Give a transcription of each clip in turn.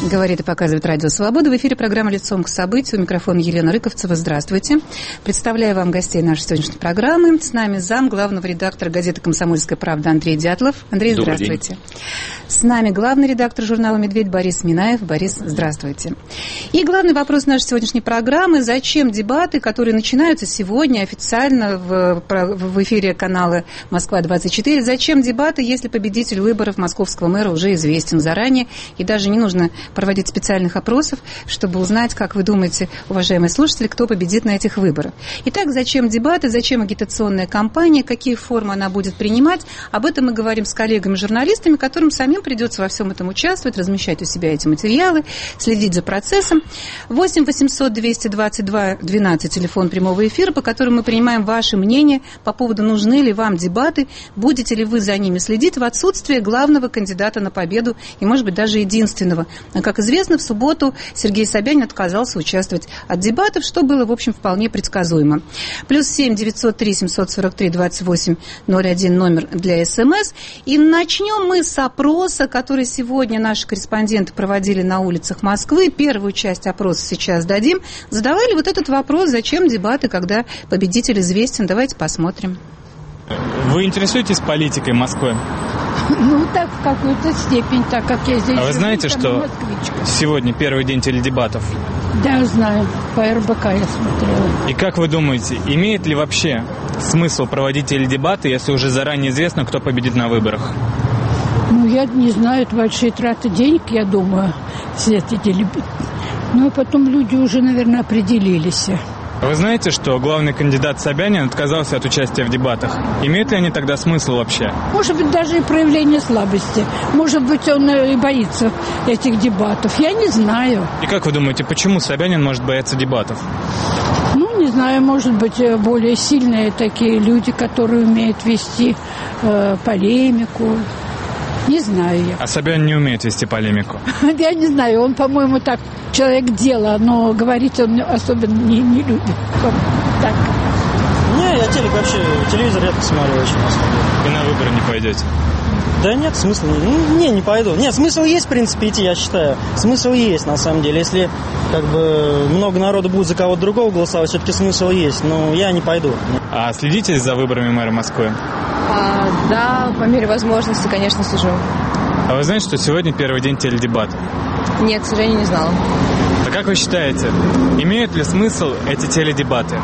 Говорит и показывает Радио Свобода. В эфире программа «Лицом к событию». У микрофона Елена Рыковцева. Здравствуйте. Представляю вам гостей нашей сегодняшней программы. С нами зам главного редактора газеты «Комсомольская правда» Андрей Дятлов. Андрей, здравствуйте. С нами главный редактор журнала «Медведь» Борис Минаев. Борис, здравствуйте. И главный вопрос нашей сегодняшней программы: зачем дебаты, которые начинаются сегодня официально в эфире канала «Москва-24», зачем дебаты, если победитель выборов московского мэра уже известен заранее, и даже не нужно проводить специальных опросов, чтобы узнать, как вы думаете, уважаемые слушатели, кто победит на этих выборах. Итак, зачем дебаты, зачем агитационная кампания, какие формы она будет принимать? Об этом мы говорим с коллегами-журналистами, которым самим придется во всем этом участвовать, размещать у себя эти материалы, следить за процессом. 8 800 222 12, телефон прямого эфира, по которому мы принимаем ваше мнение по поводу, нужны ли вам дебаты, будете ли вы за ними следить в отсутствие главного кандидата на победу и, может быть, даже единственного. Как известно, в субботу Сергей Собянин отказался участвовать от дебатов, что было, в общем, вполне предсказуемо. +7 903 743 28 01 номер для СМС. И начнем мы с опроса, который сегодня наши корреспонденты проводили на улицах Москвы. Первую часть опроса сейчас дадим. Задавали вот этот вопрос: зачем дебаты, когда победитель известен? Давайте посмотрим. Вы интересуетесь политикой Москвы? Ну, так, в какую-то степень, так как я здесь... А вы знаете, что сегодня первый день теледебатов? Да, знаю. По РБК я смотрела. И как вы думаете, имеет ли вообще смысл проводить теледебаты, если уже заранее известно, кто победит на выборах? Ну, я не знаю, это большие траты денег, я думаю, все эти теледебаты. Ну, а потом люди уже, наверное, определились. Вы знаете, что главный кандидат Собянин отказался от участия в дебатах? Имеют ли они тогда смысл вообще? Может быть, даже и проявление слабости. Может быть, он и боится этих дебатов. Я не знаю. И как вы думаете, почему Собянин может бояться дебатов? Ну, не знаю, может быть, более сильные такие люди, которые умеют вести полемику. Не знаю я. А Собянин не умеет вести полемику? Я не знаю, он, по-моему, так, человек дела, но говорить он особенно не любит. Так. Не, я телевизор редко смотрю очень. И на выборы не пойдете? Да нет, смысла не пойду. Нет, смысл есть, в принципе, идти, я считаю. Смысл есть, на самом деле. Если как бы много народу будет за кого-то другого голосовать, все-таки смысл есть. Но я не пойду. А следите за выборами мэра Москвы? Да, по мере возможности, конечно, слежу. А вы знаете, что сегодня первый день теледебатов? Нет, к сожалению, не знала. А как вы считаете, имеют ли смысл эти теледебаты?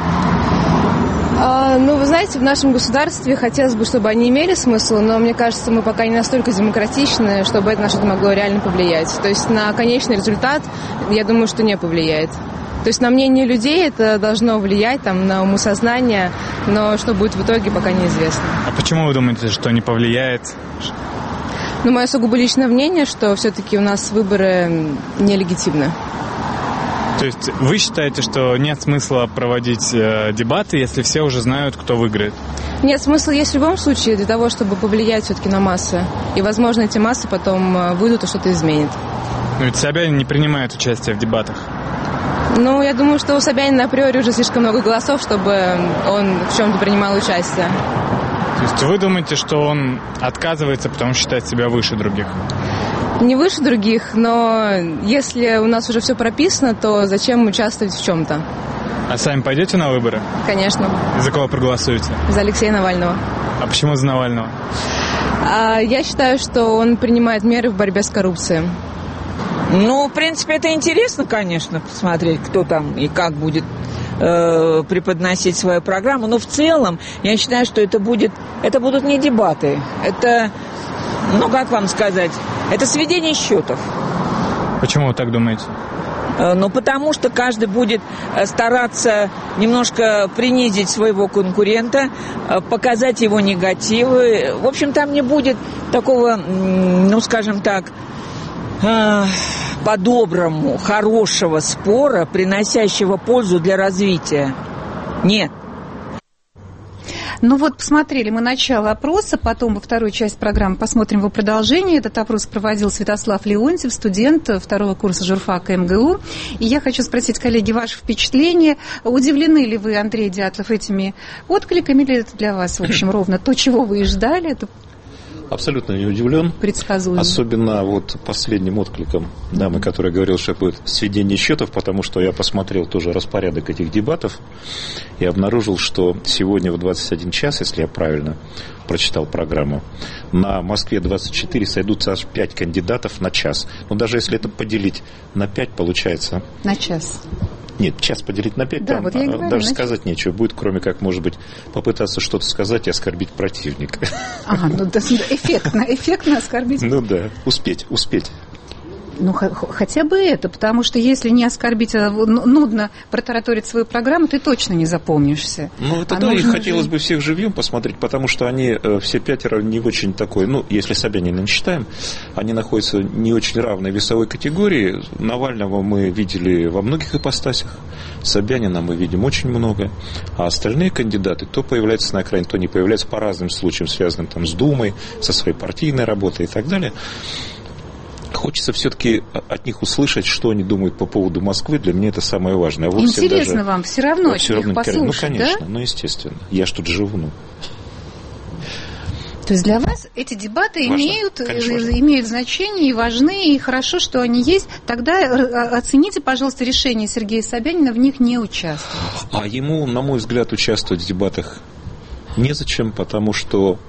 Ну, вы знаете, в нашем государстве хотелось бы, чтобы они имели смысл, но мне кажется, мы пока не настолько демократичны, чтобы это на что-то могло реально повлиять. То есть на конечный результат, я думаю, что не повлияет. То есть на мнение людей это должно влиять, там, на умосознание, но что будет в итоге, пока неизвестно. А почему вы думаете, что не повлияет? Ну, мое сугубо личное мнение, что все-таки у нас выборы нелегитимны. То есть вы считаете, что нет смысла проводить дебаты, если все уже знают, кто выиграет? Нет, смысл есть в любом случае для того, чтобы повлиять все-таки на массы. И, возможно, эти массы потом выйдут и что-то изменят. Но ведь Собянин не принимает участие в дебатах. Ну, я думаю, что у Собянина априори уже слишком много голосов, чтобы он в чем-то принимал участие. То есть вы думаете, что он отказывается, потому что считает себя выше других? Не выше других, но если у нас уже все прописано, то зачем участвовать в чем-то? А сами пойдете на выборы? Конечно. За кого проголосуете? За Алексея Навального. А почему за Навального? Я считаю, что он принимает меры в борьбе с коррупцией. Ну, в принципе, это интересно, конечно, посмотреть, кто там и как будет преподносить свою программу. Но в целом, я считаю, что это будут не дебаты. Это, как вам сказать, это сведение счетов. Почему вы так думаете? Ну, потому что каждый будет стараться немножко принизить своего конкурента, показать его негативы. В общем, там не будет такого, скажем так, по-доброму, хорошего спора, приносящего пользу для развития. Нет. Ну вот, посмотрели мы начало опроса, потом во вторую часть программы посмотрим его продолжение. Этот опрос проводил Святослав Леонтьев, студент второго курса журфака МГУ. И я хочу спросить, коллеги, ваши впечатления. Удивлены ли вы, Андрей Дятлов, этими откликами, или это для вас, в общем, ровно то, чего вы и ждали? Абсолютно не удивлен. Предсказуемо. Особенно вот последним откликом дамы, которая говорила, что будет сведение счетов, потому что я посмотрел тоже распорядок этих дебатов и обнаружил, что сегодня в 21 час, если я правильно прочитал программу, на Москве-24 сойдутся аж 5 кандидатов на час. Но даже если это поделить на 5, получается... На час. Нет, час поделить на 5, да, там вот я говорю, даже сказать нечего будет, кроме как, может быть, попытаться что-то сказать и оскорбить противника. Ага, ну да, эффектно оскорбить. Ну да, успеть. Ну, хотя бы это, потому что если не оскорбить, а нудно протараторить свою программу, ты точно не запомнишься. Ну, это да, и хотелось бы всех живьем посмотреть, потому что они все 5 не очень такой, ну, если Собянина не считаем, они находятся не очень равной весовой категории. Навального мы видели во многих ипостасях, Собянина мы видим очень много, а остальные кандидаты то появляются на экране, то не появляются по разным случаям, связанным там с Думой, со своей партийной работой и так далее. Хочется все-таки от них услышать, что они думают по поводу Москвы. Для меня это самое важное. Интересно даже, вам все равно от них послушать, ну, конечно, да? Ну, естественно. Я ж тут живу, ну. То есть для вас эти дебаты имеют значение и важны, и хорошо, что они есть. Тогда оцените, пожалуйста, решение Сергея Собянина в них не участвовать. А ему, на мой взгляд, участвовать в дебатах незачем, потому что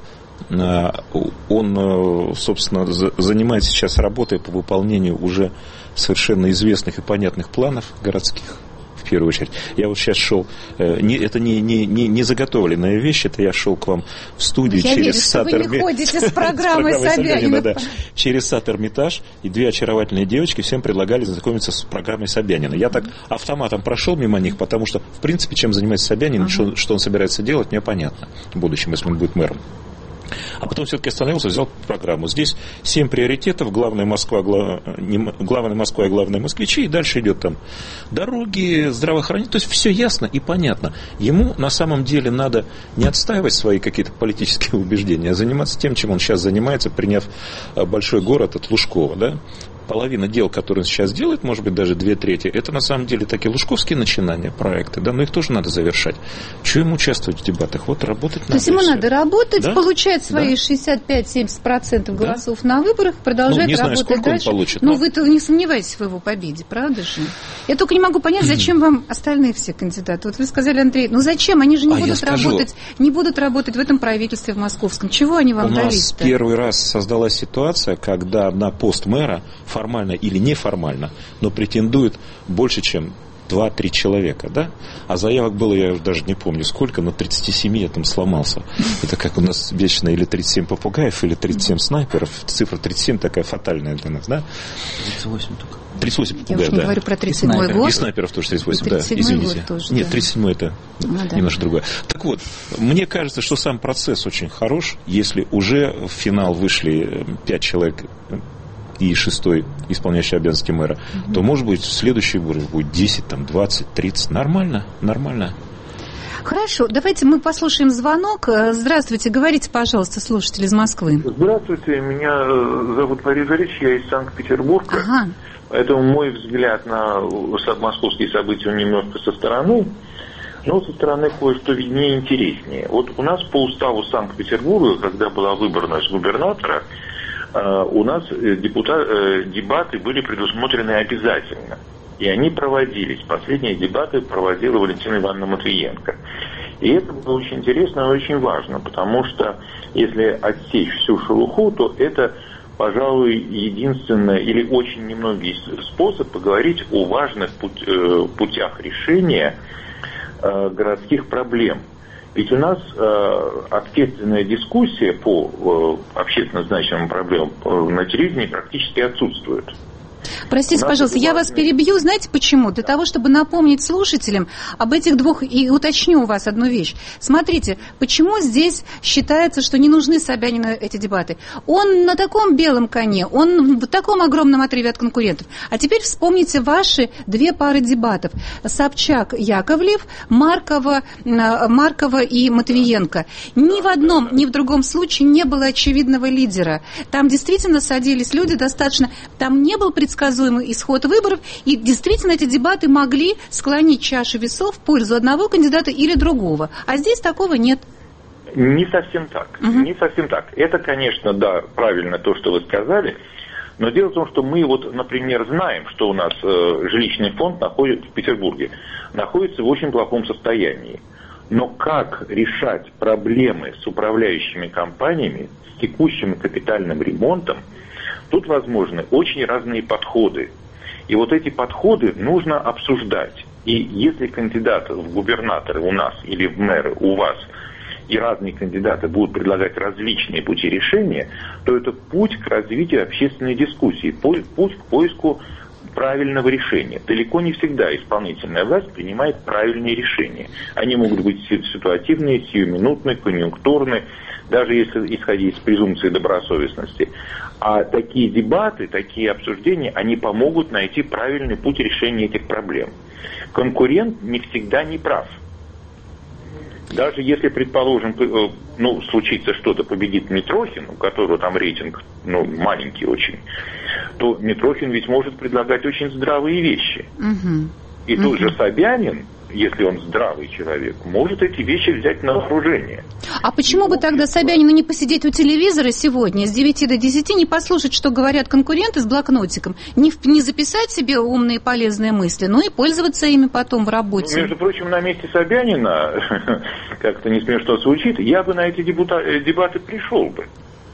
он, собственно, занимается сейчас работой по выполнению уже совершенно известных и понятных планов городских, в первую очередь. Я вот сейчас шел, это не заготовленная вещь, это я шел к вам в студию через Сад Эрмитаж. Вы не ходите с программой Собянина. Да. Через Сад Эрмитаж, и 2 очаровательные девочки всем предлагали знакомиться с программой Собянина. Я так автоматом прошел мимо них, потому что, в принципе, чем занимается Собянин, что он собирается делать, мне понятно в будущем, если он будет мэром. А потом все-таки остановился, взял программу. Здесь 7 приоритетов, главная Москва, главная и главные москвичи, и дальше идет там дороги, здравоохранение. То есть все ясно и понятно. Ему на самом деле надо не отстаивать свои какие-то политические убеждения, а заниматься тем, чем он сейчас занимается, приняв большой город от Лужкова, да? Половина дел, которые он сейчас делает, может быть, даже 2/3, это на самом деле такие лужковские начинания, проекты, да, но их тоже надо завершать. Чего ему участвовать в дебатах? Вот работать надо. То есть ему надо работать, да? получать свои 65-70% голосов на выборах, продолжать не знаю, работать сколько дальше. Он получит, но вы-то не сомневаетесь в его победе, правда же? Я только не могу понять, зачем вам остальные все кандидаты. Вот вы сказали, Андрей, ну зачем? Они же не будут работать в этом правительстве в московском. Чего они вам дали-то? У нас первый раз создалась ситуация, когда на пост мэра формально или неформально, но претендует больше, чем 2-3 человека, да? А заявок было, я даже не помню сколько, но 37 я там сломался. Это как у нас вечно или 37 попугаев, или 37 снайперов. Цифра 37 такая фатальная для нас, да? 38 только. 38 попугаев, да. Я уж не говорю про 37-й год. И снайперов тоже 38, да, извините. Тоже, нет, 37-й это немножко другое. Так вот, мне кажется, что сам процесс очень хорош, если уже в финал вышли 5 человек и 6-й, исполняющий обязанности мэра, то, может быть, в следующий выборы будет 10, там, 20, 30. Нормально. Хорошо, давайте мы послушаем звонок. Здравствуйте, говорите, пожалуйста, слушатель из Москвы. Здравствуйте, меня зовут Борис Борисович, я из Санкт-Петербурга. Ага. Поэтому мой взгляд на московские события немножко со стороны, но со стороны кое-что виднее и интереснее. Вот у нас по уставу Санкт-Петербурга, когда была выборность губернатора, у нас дебаты были предусмотрены обязательно. И они проводились. Последние дебаты проводила Валентина Ивановна Матвиенко. И это было очень интересно и очень важно, потому что если отсечь всю шелуху, то это, пожалуй, единственный или очень немногие способ поговорить о важных путях решения городских проблем. Ведь у нас общественная дискуссия по общественно значимым проблемам на телевидении практически отсутствует. Простите, пожалуйста, я вас перебью. Знаете почему? Для того, чтобы напомнить слушателям об этих двух, и уточню у вас одну вещь. Смотрите, почему здесь считается, что не нужны Собянину эти дебаты? Он на таком белом коне, он в таком огромном отрыве от конкурентов. А теперь вспомните ваши 2 пары дебатов. Собчак-Яковлев, Маркова и Матвиенко. Ни в одном, ни в другом случае не было очевидного лидера. Там действительно садились люди достаточно... Там не был предсказуемый исход выборов, и действительно эти дебаты могли склонить чашу весов в пользу одного кандидата или другого. А здесь такого нет. Не совсем так. Не совсем так. Это, конечно, да, правильно то, что вы сказали. Но дело в том, что мы вот, например, знаем, что у нас жилищный фонд находится в Петербурге, находится в очень плохом состоянии. Но как решать проблемы с управляющими компаниями, с текущим капитальным ремонтом, тут возможны очень разные подходы. И вот эти подходы нужно обсуждать. И если кандидат в губернаторы у нас или в мэры у вас и разные кандидаты будут предлагать различные пути решения, то это путь к развитию общественной дискуссии, путь к поиску правильного решения. Далеко не всегда исполнительная власть принимает правильные решения. Они могут быть ситуативные, сиюминутные, конъюнктурные, даже если исходить из презумпции добросовестности. А такие дебаты, такие обсуждения, они помогут найти правильный путь решения этих проблем. Конкурент не всегда не прав. Даже если, предположим, случится что-то, победит Митрохин, у которого там рейтинг маленький очень, то Митрохин ведь может предлагать очень здравые вещи. И тут же Собянин, если он здравый человек, может эти вещи взять на вооружение. А почему бы тогда Собянину не посидеть у телевизора сегодня с 9 до 10, не послушать, что говорят конкуренты с блокнотиком, не записать себе умные и полезные мысли, но и пользоваться ими потом в работе? Между прочим, на месте Собянина, как-то не смешно звучит, я бы на эти дебаты пришел бы.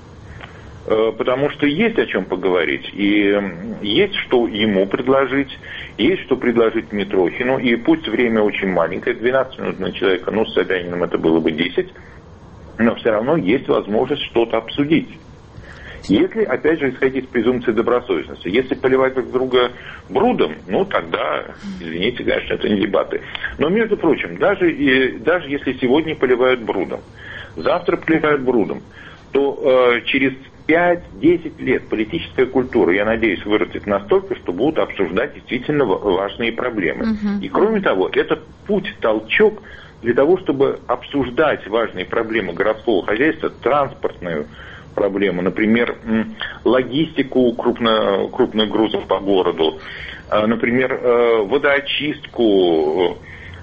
Потому что есть о чем поговорить, и есть что ему предложить, есть что предложить Митрохину, и пусть время очень маленькое, 12 минут на человека, с Собяниным это было бы 10, но все равно есть возможность что-то обсудить. Если, опять же, исходить из презумпции добросовестности, если поливать друг друга брудом, тогда, извините, конечно, это не дебаты. Но, между прочим, даже если сегодня поливают брудом, завтра поливают брудом, то через 5-10 лет политическая культура, я надеюсь, вырастет настолько, что будут обсуждать действительно важные проблемы. И кроме того, это путь, толчок для того, чтобы обсуждать важные проблемы городского хозяйства, транспортную проблему, например, логистику крупных грузов по городу, например, водоочистку,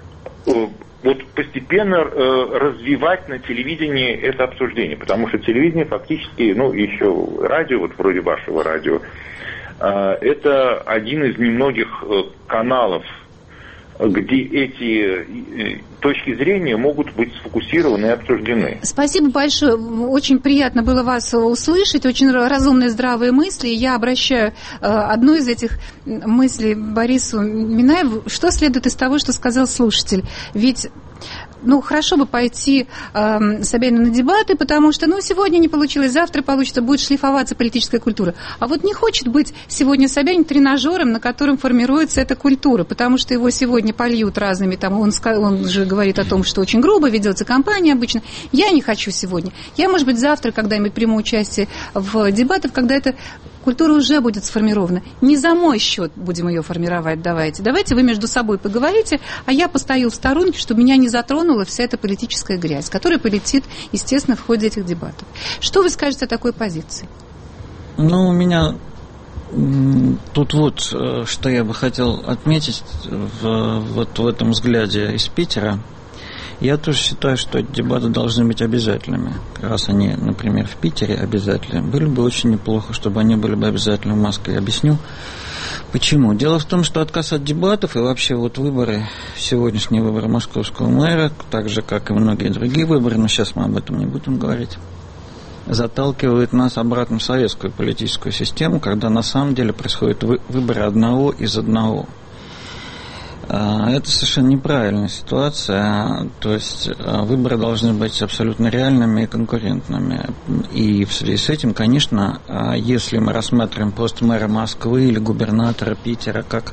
постепенно развивать на телевидении это обсуждение, потому что телевидение фактически, еще радио, вроде вашего радио, это один из немногих каналов, где эти точки зрения могут быть сфокусированы и обсуждены. Спасибо большое. Очень приятно было вас услышать. Очень разумные, здравые мысли. Я обращаю одну из этих мыслей Борису Минаеву. Что следует из того, что сказал слушатель? Ведь хорошо бы пойти Собянину на дебаты, потому что, сегодня не получилось, завтра получится, будет шлифоваться политическая культура. А вот не хочет быть сегодня Собянин тренажером, на котором формируется эта культура, потому что его сегодня польют разными, он же говорит о том, что очень грубо ведется кампания обычно. Я не хочу сегодня. Я, может быть, завтра когда-нибудь приму участие в дебатах, когда эта культура уже будет сформирована. Не за мой счет будем ее формировать, давайте вы между собой поговорите, а я постою в сторонке, чтобы меня не затронула вся эта политическая грязь, которая полетит, естественно, в ходе этих дебатов. Что вы скажете о такой позиции? У меня тут что я бы хотел отметить в этом взгляде из Питера. Я тоже считаю, что эти дебаты должны быть обязательными. Раз они, например, в Питере обязательны, было бы очень неплохо, чтобы они были бы обязательны в Москве. Объясню, почему. Дело в том, что отказ от дебатов и вообще сегодняшние выборы московского мэра, так же, как и многие другие выборы, но сейчас мы об этом не будем говорить, заталкивает нас обратно в советскую политическую систему, когда на самом деле происходят выборы одного из одного. Это совершенно неправильная ситуация, то есть выборы должны быть абсолютно реальными и конкурентными. И в связи с этим, конечно, если мы рассматриваем пост мэра Москвы или губернатора Питера как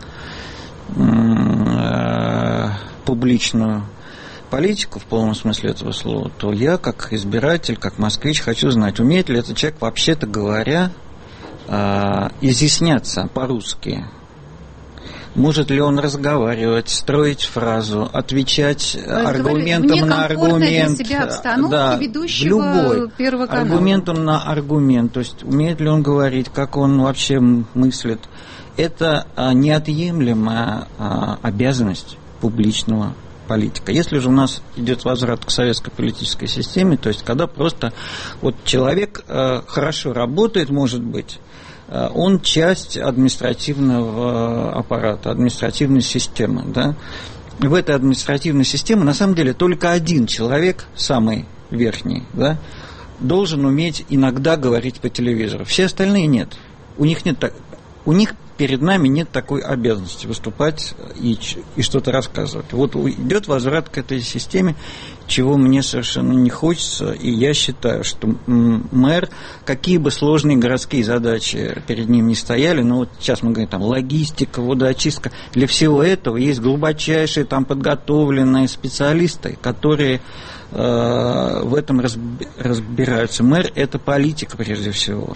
публичную политику в полном смысле этого слова, то я, как избиратель, как москвич, хочу знать, умеет ли этот человек, вообще-то говоря, изъясняться по-русски. Может ли он разговаривать, строить фразу, отвечать аргументом на аргумент, для себя обстановки ведущего Первого канала. Аргументом на аргумент, то есть умеет ли он говорить, как он вообще мыслит. Это неотъемлемая обязанность публичного политика. Если же у нас идет возврат к советской политической системе, то есть когда просто вот человек хорошо работает, может быть, он часть административного аппарата, административной системы, да. В этой административной системе на самом деле только один человек, самый верхний, да, должен уметь иногда говорить по телевизору. Все остальные нет. У них перед нами нет такой обязанности выступать и что-то рассказывать. Вот идет возврат к этой системе, чего мне совершенно не хочется, и я считаю, что мэр, какие бы сложные городские задачи перед ним не стояли, ну вот сейчас мы говорим, там, логистика, водоочистка, для всего этого есть глубочайшие там подготовленные специалисты, которые в этом разбираются. Мэр – это политика прежде всего.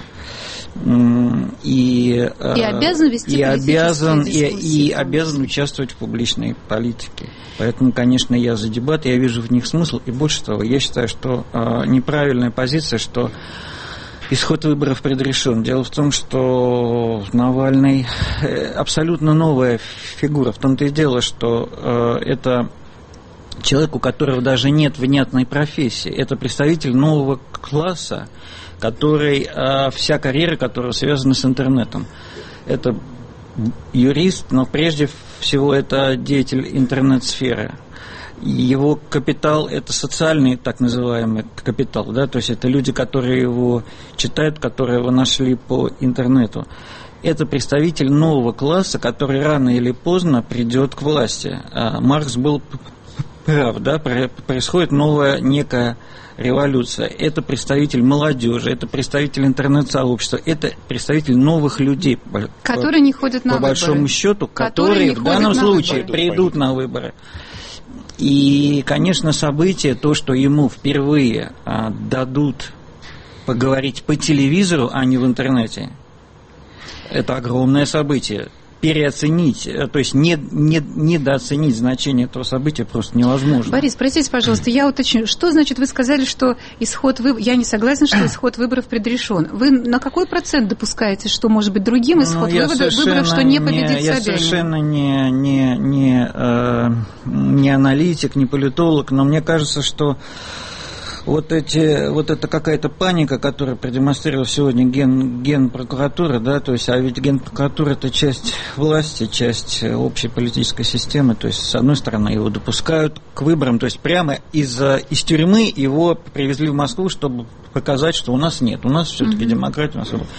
И обязан вести и обязан участвовать в публичной политике. Поэтому, конечно, я за дебаты, я вижу в них смысл. И больше того, я считаю, что неправильная позиция, что исход выборов предрешен. Дело в том, что Навальный абсолютно новая фигура. В том-то и дело, что это человек, у которого даже нет внятной профессии. Это представитель нового класса, который, вся карьера которого связана с интернетом. Это юрист, но прежде всего это деятель интернет-сферы. Его капитал – это социальный так называемый капитал, да, то есть это люди, которые его читают, которые его нашли по интернету. Это представитель нового класса, который рано или поздно придет к власти. Маркс был прав, да, происходит новая некая революция. Это представитель молодежи, это представитель интернет-сообщества, это представитель новых людей, которые не ходят на выборы. По большому счету, которые в данном случае придут на выборы. И, конечно, событие, то, что ему впервые дадут поговорить по телевизору, а не в интернете, это огромное событие. Переоценить, то есть недооценить значение этого события просто невозможно. Борис, простите, пожалуйста, я уточню, что значит, вы сказали, что исход выборов, я не согласна, что исход выборов предрешен. Вы на какой процент допускаете, что может быть другим исход выборов, что не победит Собянин? Я совершенно не аналитик, не политолог, но мне кажется, что вот эта какая-то паника, которую продемонстрировал сегодня Генпрокуратура, да, то есть, а ведь Генпрокуратура – это часть власти, часть общей политической системы, то есть, с одной стороны, его допускают к выборам, то есть, прямо из тюрьмы его привезли в Москву, чтобы показать, что у нас нет, у нас все-таки демократия, у нас выбор.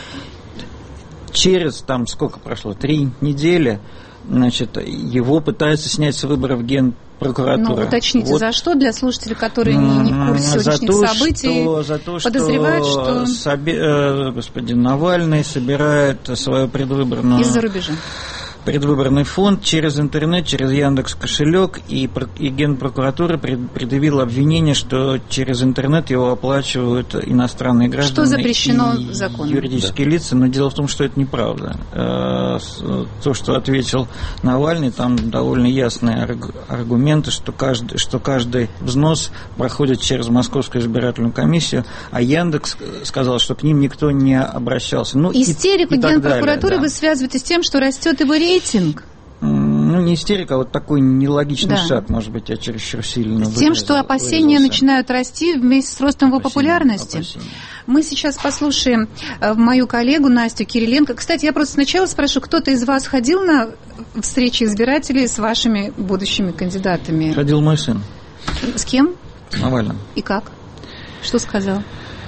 Через, там, сколько прошло, 3 недели, значит, его пытаются снять с выборов Генпрокуратура. Ну, уточните, вот. За что для слушателей, которые не в курсе сегодняшних событий, за то, подозревают, что господин Навальный собирает свою предвыборную... Из-за рубежа. Предвыборный фонд через интернет, через Яндекс.Кошелек, и Генпрокуратура предъявила обвинение, что через интернет его оплачивают иностранные граждане. Что запрещено законом. Юридические лица, но дело в том, что это неправда. То, что ответил Навальный, там довольно ясные аргументы, что каждый взнос проходит через Московскую избирательную комиссию, а Яндекс сказал, что к ним никто не обращался. Ну, истерику Генпрокуратуры вы связываете с тем, что растет его рейтинг? Ну, не истерика, а вот такой нелогичный шаг, может быть, я чересчур сильно с тем, что опасения начинают расти вместе с ростом его популярности. Мы сейчас послушаем мою коллегу Настю Кириленко. Кстати, я просто сначала спрошу, кто-то из вас ходил на встречи избирателей с вашими будущими кандидатами? Ходил мой сын. С кем? Навальным. И как? Что сказал?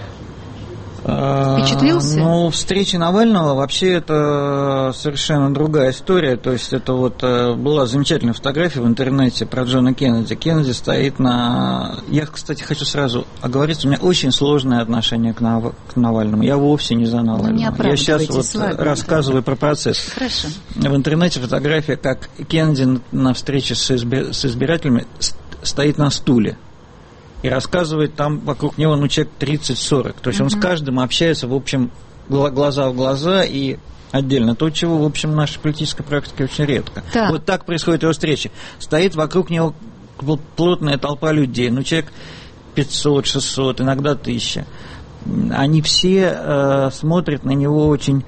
Впечатлился? Ну, встреча Навального вообще это совершенно другая история. То есть это вот была замечательная фотография в интернете про Джона Кеннеди. Кеннеди стоит на... Я, кстати, хочу сразу оговориться, у меня очень сложное отношение к Навальному. Я вовсе не за Навального. Я сейчас вот рассказываю про процесс. Хорошо. В интернете фотография, как Кеннеди на встрече с избирателями стоит на стуле. И рассказывает там вокруг него, человек 30-40. То есть он с каждым общается, в общем, глаза в глаза и отдельно. То, чего, в общем, в нашей политической практике очень редко. Да. Вот так происходит его встреча. Стоит вокруг него плотная толпа людей. Человек 500-600, иногда 1000. Они все смотрят на него очень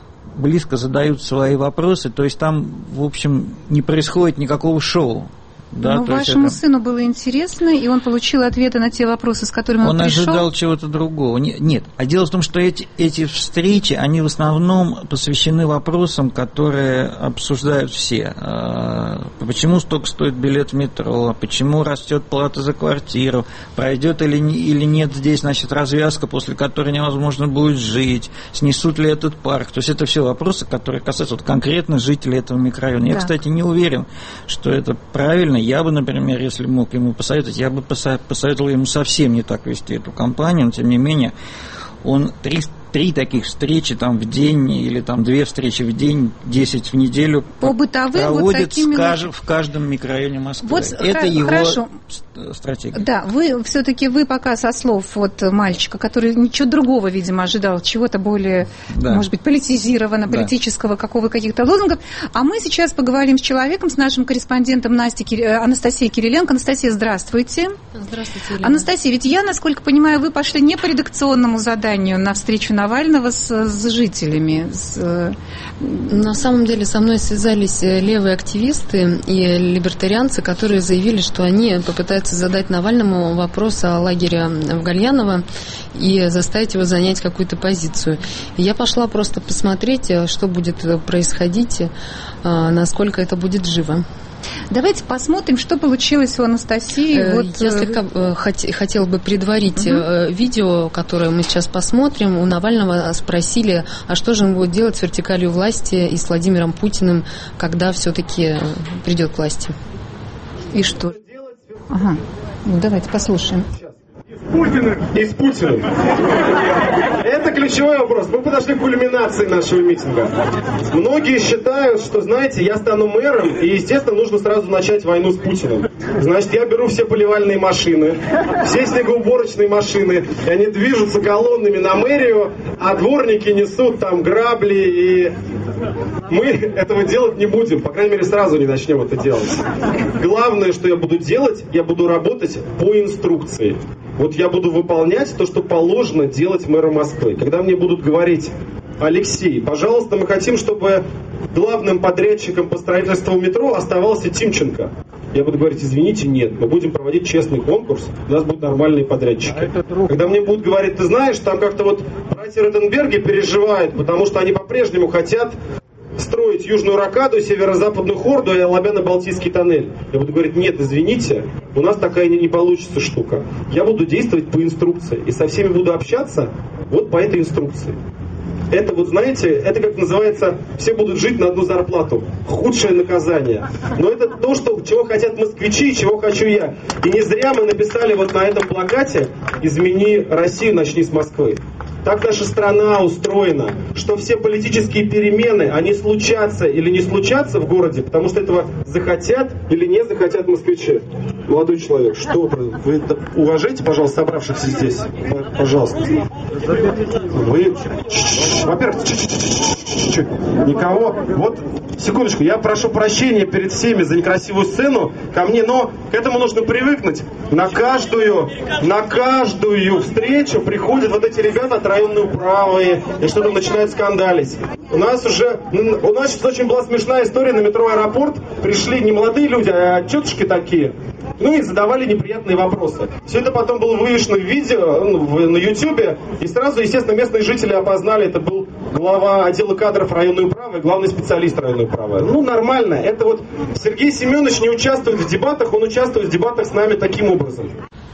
близко, задают свои вопросы. То есть там, в общем, не происходит никакого шоу. Да, но вашему сыну было интересно, и он получил ответы на те вопросы, с которыми он пришел? Он ожидал чего-то другого. Нет. А дело в том, что эти встречи, они в основном посвящены вопросам, которые обсуждают все. Почему столько стоит билет в метро, почему растет плата за квартиру, пройдет или нет здесь, значит, развязка, после которой невозможно будет жить, снесут ли этот парк. То есть это все вопросы, которые касаются конкретно жителей этого микрорайона. Я, кстати, не уверен, что это правильно. Я бы, например, если мог ему посоветовать, я бы посоветовал ему совсем не так вести эту кампанию, но тем не менее он три таких встречи там в день или там 2 встречи в день, 10 в неделю по бытовым проводит вот в каждом микрорайоне Москвы. Вот это его хорошо. Стратегия. Да, вы пока со слов вот мальчика, который ничего другого, видимо, ожидал, чего-то более, может быть, политизированного, политического, каких-то лозунгов. А мы сейчас поговорим с человеком, с нашим корреспондентом Анастасией Кириленко. Анастасия, здравствуйте. Здравствуйте, Елена. Анастасия, ведь я, насколько понимаю, вы пошли не по редакционному заданию на встречу Навального с жителями. На самом деле со мной связались левые активисты и либертарианцы, которые заявили, что они попытаются задать Навальному вопрос о лагере в Гальяново и заставить его занять какую-то позицию. И я пошла просто посмотреть, что будет происходить, насколько это будет живо. Давайте посмотрим, что получилось у Анастасии. Я слегка хотела бы предварить видео, которое мы сейчас посмотрим. У Навального спросили, а что же он будет делать с вертикалью власти и с Владимиром Путиным, когда все-таки придет к власти. И что? Ага, ну давайте послушаем. Путиным и с Путиным. Это ключевой вопрос. Мы подошли к кульминации нашего митинга. Многие считают, что, знаете, я стану мэром, и, естественно, нужно сразу начать войну с Путиным. Значит, я беру все поливальные машины, все снегоуборочные машины, и они движутся колоннами на мэрию, а дворники несут там грабли, и мы этого делать не будем. По крайней мере, сразу не начнем это делать. Главное, что я буду делать, я буду работать по инструкции. Вот я буду выполнять то, что положено делать мэру Москвы. Когда мне будут говорить: Алексей, пожалуйста, мы хотим, чтобы главным подрядчиком по строительству метро оставался Тимченко. Я буду говорить: извините, нет, мы будем проводить честный конкурс, у нас будут нормальные подрядчики. Когда мне будут говорить: ты знаешь, там как-то вот братья Ротенберги переживают, потому что они по-прежнему хотят строить Южную Рокаду, Северо-Западную Хорду и Алабяно-Балтийский тоннель. Я буду говорить: нет, извините, у нас такая не получится штука. Я буду действовать по инструкции и со всеми буду общаться вот по этой инструкции. Это вот, знаете, это как называется, все будут жить на одну зарплату. Худшее наказание. Но это то, чего хотят москвичи и чего хочу я. И не зря мы написали вот на этом плакате: «Измени Россию, начни с Москвы». Так наша страна устроена, что все политические перемены, они случатся или не случатся в городе, потому что этого захотят или не захотят москвичи. Молодой человек, что вы уважаете, пожалуйста, собравшихся здесь? Пожалуйста. Вы, во-первых, никого. Вот, секундочку, я прошу прощения перед всеми за некрасивую сцену ко мне, но к этому нужно привыкнуть. На каждую встречу приходят вот эти ребята от районной управы и что-то начинают скандалить. У нас сейчас очень была смешная история на метро «Аэропорт». Пришли не молодые люди, а тетушки такие. Ну и задавали неприятные вопросы. Все это потом было вывешено в видео на Ютубе. И сразу, естественно, местные жители опознали. Это был глава отдела кадров районной управы, главный специалист районной управы. Ну, нормально. Это вот Сергей Семенович не участвует в дебатах, он участвует в дебатах с нами таким образом.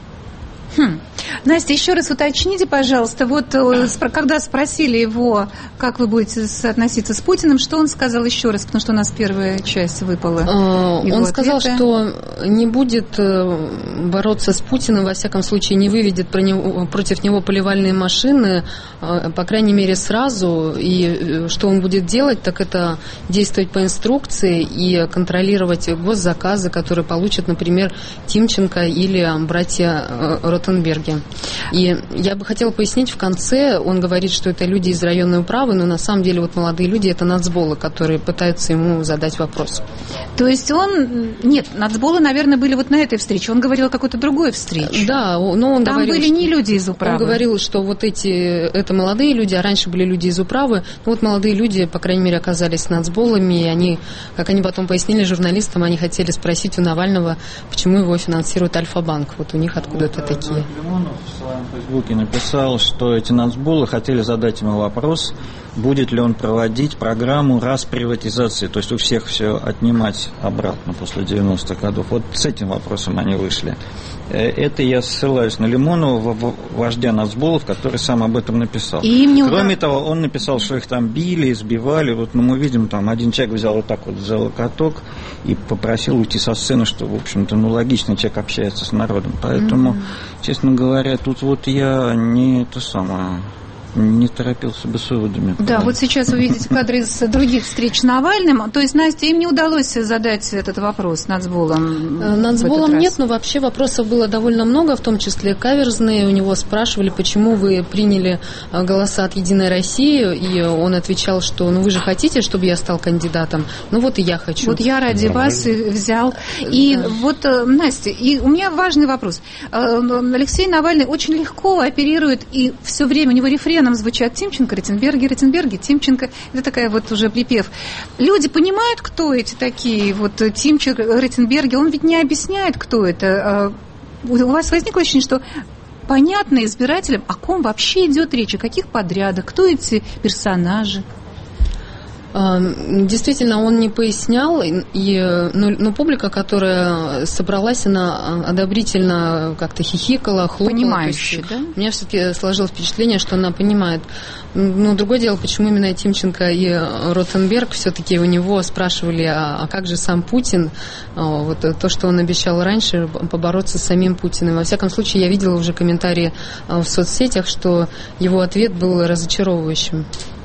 Настя, еще раз уточните, пожалуйста, вот когда спросили его, как вы будете относиться с Путиным, что он сказал еще раз, потому что у нас первая часть выпала. Он сказал, что не будет бороться с Путиным, во всяком случае не выведет против него поливальные машины, по крайней мере сразу, и что он будет делать, так это действовать по инструкции и контролировать госзаказы, которые получат, например, Тимченко или братья Ротенберги. И я бы хотела пояснить, в конце он говорит, что это люди из районной управы, но на самом деле вот молодые люди – это нацболы, которые пытаются ему задать вопрос. То есть он... Нет, нацболы, наверное, были вот на этой встрече. Он говорил о какой-то другой встрече. Да, но он там говорил, были не люди из управы. Он говорил, что вот это молодые люди, а раньше были люди из управы. Ну вот молодые люди, по крайней мере, оказались нацболами, и они, как они потом пояснили журналистам, они хотели спросить у Навального, почему его финансирует Альфа-банк. Вот у них откуда-то такие. Лимонов в своем фейсбуке написал, что эти нацболы хотели задать ему вопрос, будет ли он проводить программу расприватизации, то есть у всех все отнимать обратно после 90-х годов. Вот с этим вопросом они вышли. Это я ссылаюсь на Лимонова, вождя нацболов, который сам об этом написал. Кроме того, он написал, что их там били, избивали. Вот мы видим, там один человек взял вот так вот за локоток и попросил уйти со сцены, что, в общем-то, логично, человек общается с народом. Поэтому, честно говоря, тут вот я не торопился бы с выводами. Да, вот сейчас вы видите кадры из других встреч с Навальным. То есть, Настя, им не удалось задать этот вопрос нацболам? Нацболам нет, но вообще вопросов было довольно много, в том числе каверзные. У него спрашивали, почему вы приняли голоса от «Единой России», и он отвечал, что вы же хотите, чтобы я стал кандидатом. Ну вот и я хочу. Вот я ради вас взял. И вот, Настя, и у меня важный вопрос. Алексей Навальный очень легко оперирует, и все время у него рефрен нам звучат Тимченко, Ротенберги, Тимченко. Это такая вот уже припев. Люди понимают, кто эти такие, вот Тимченко, Ротенберги. Он ведь не объясняет, кто это. У вас возникло ощущение, что понятно избирателям, о ком вообще идет речь, о каких подрядах, кто эти персонажи? Действительно, он не пояснял, но публика, которая собралась, она одобрительно как-то хихикала, хлопала. Понимающая, да? У меня все-таки сложилось впечатление, что она понимает. Но другое дело, почему именно Тимченко и Ротенберг все-таки у него спрашивали, а как же сам Путин? Вот то, что он обещал раньше, побороться с самим Путиным. Во всяком случае, я видела уже комментарии в соцсетях, что его ответ был разочаровывающим.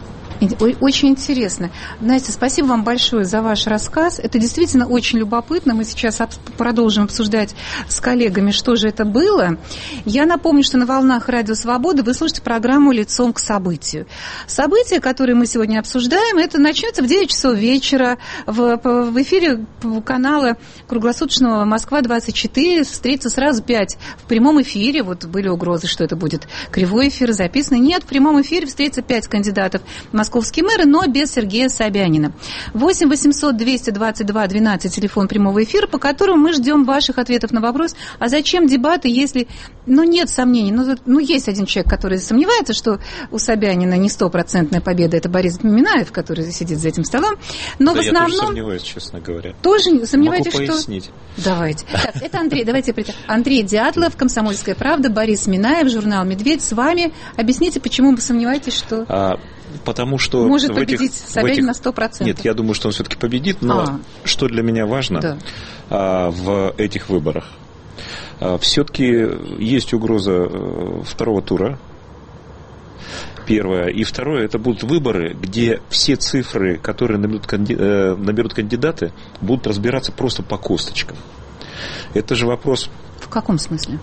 Очень интересно. Настя, спасибо вам большое за ваш рассказ. Это действительно очень любопытно. Мы сейчас продолжим обсуждать с коллегами, что же это было. Я напомню, что на волнах Радио Свобода вы слушаете программу «Лицом к событию». События, которые мы сегодня обсуждаем, это начнется в 9 часов вечера в эфире канала круглосуточного «Москва-24». Встретится сразу 5 в прямом эфире. Вот были угрозы, что это будет кривой эфир, записанный. Нет, в прямом эфире встретится 5 кандидатов московские мэры, но без Сергея Собянина. 8 800 222 12, телефон прямого эфира, по которому мы ждем ваших ответов на вопрос, а зачем дебаты, если, нет сомнений, есть один человек, который сомневается, что у Собянина не 100% победа, это Борис Минаев, который сидит за этим столом, но да, в основном... Я тоже сомневаюсь, честно говоря. Тоже сомневаетесь, могу что... пояснить. Давайте. Так, это Андрей, давайте Андрей Дятлов, «Комсомольская правда», Борис Минаев, журнал «Медведь». С вами. Объясните, почему вы сомневаетесь, что... Потому что может победить Собянин на 100%. Нет, я думаю, что он все-таки победит, но что для меня важно в этих выборах? Все-таки есть угроза второго тура. Первое. И второе, это будут выборы, где все цифры, которые наберут кандидаты, будут разбираться просто по косточкам. Это же вопрос... В каком смысле?